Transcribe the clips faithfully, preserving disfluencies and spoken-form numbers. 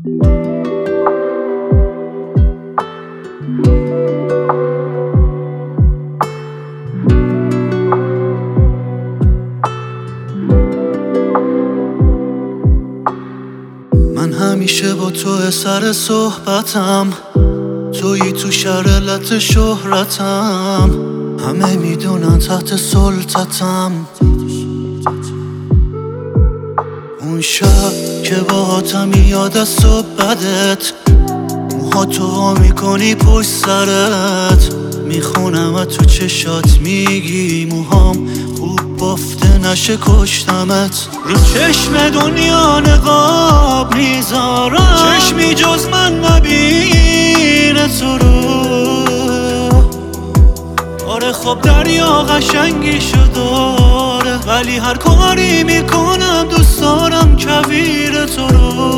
من همیشه با تو سر صحبتم، تویی تو شرلت شهرتم، همه میدونن تحت سلطتم. اون شب که باهاتم یاد از صبحت، موها تو وا میکنی پشت سرت، میخونم تو چشات میگی موهام خوب بافته نشه کشتمت. رو چشم دنیا نقاب میذارم، چشمی جز من نبینه تو رو. آره خب دریا قشنگیشو داره، ولی هر کاری میکنم دوست دارم کویر تو رو.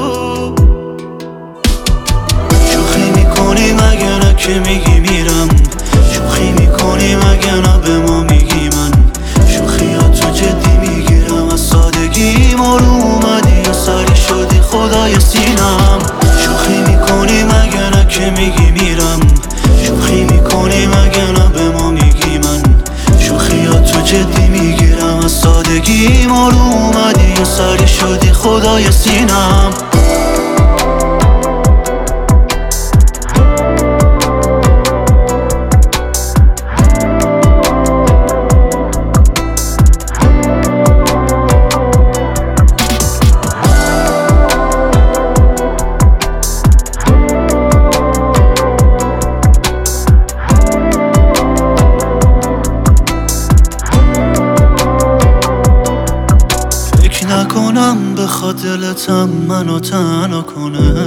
شوخی میکنی مگه نه که میگی میرم، شوخی میکنی مگه نه به ما میگی من، شوخیاتو جدی میگیرم از سادگیم. آروم اومدی و سری شدی خدای سینم. شوخی میکنی مگه نه که میگی میرم، شوخی میکنی مگه نه به ما میگی من، شوخیاتو جدی میگیرم از سادگیم. آروم اومدی و سری شدی خدای سینم. نکنم بخواد دلتم منو تنها کنه،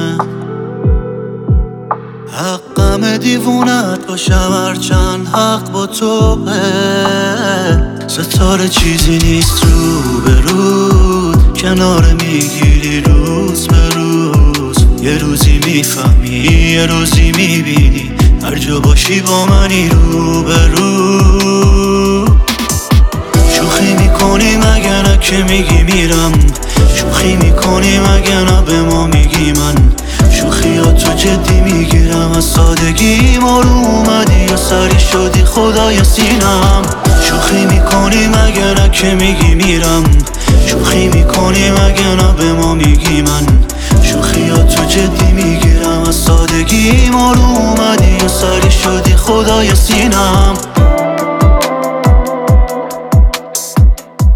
حقم دیوونت باشم هرچند حق با توه. ستاره چیزی نیست رو به رود، کنار میگیری روز به روز. یه روزی میفهمی یه روزی میبینی، هر جا باشی با منی رو به رو. شوخی میکنی مگه نه که میگی میرم، شوخی میکنی مگه نه به ما میگی من، شوخیاتو جدی میگیرم از سادگیم. آروم اومدی و سری شدی خدای سینم. شوخی میکنی مگه نه که میگی میرم، شوخی میکنی مگه نه به ما میگی من، شوخیاتو جدی میگیرم از سادگیم. آروم اومدی و سری شدی خدای سینم.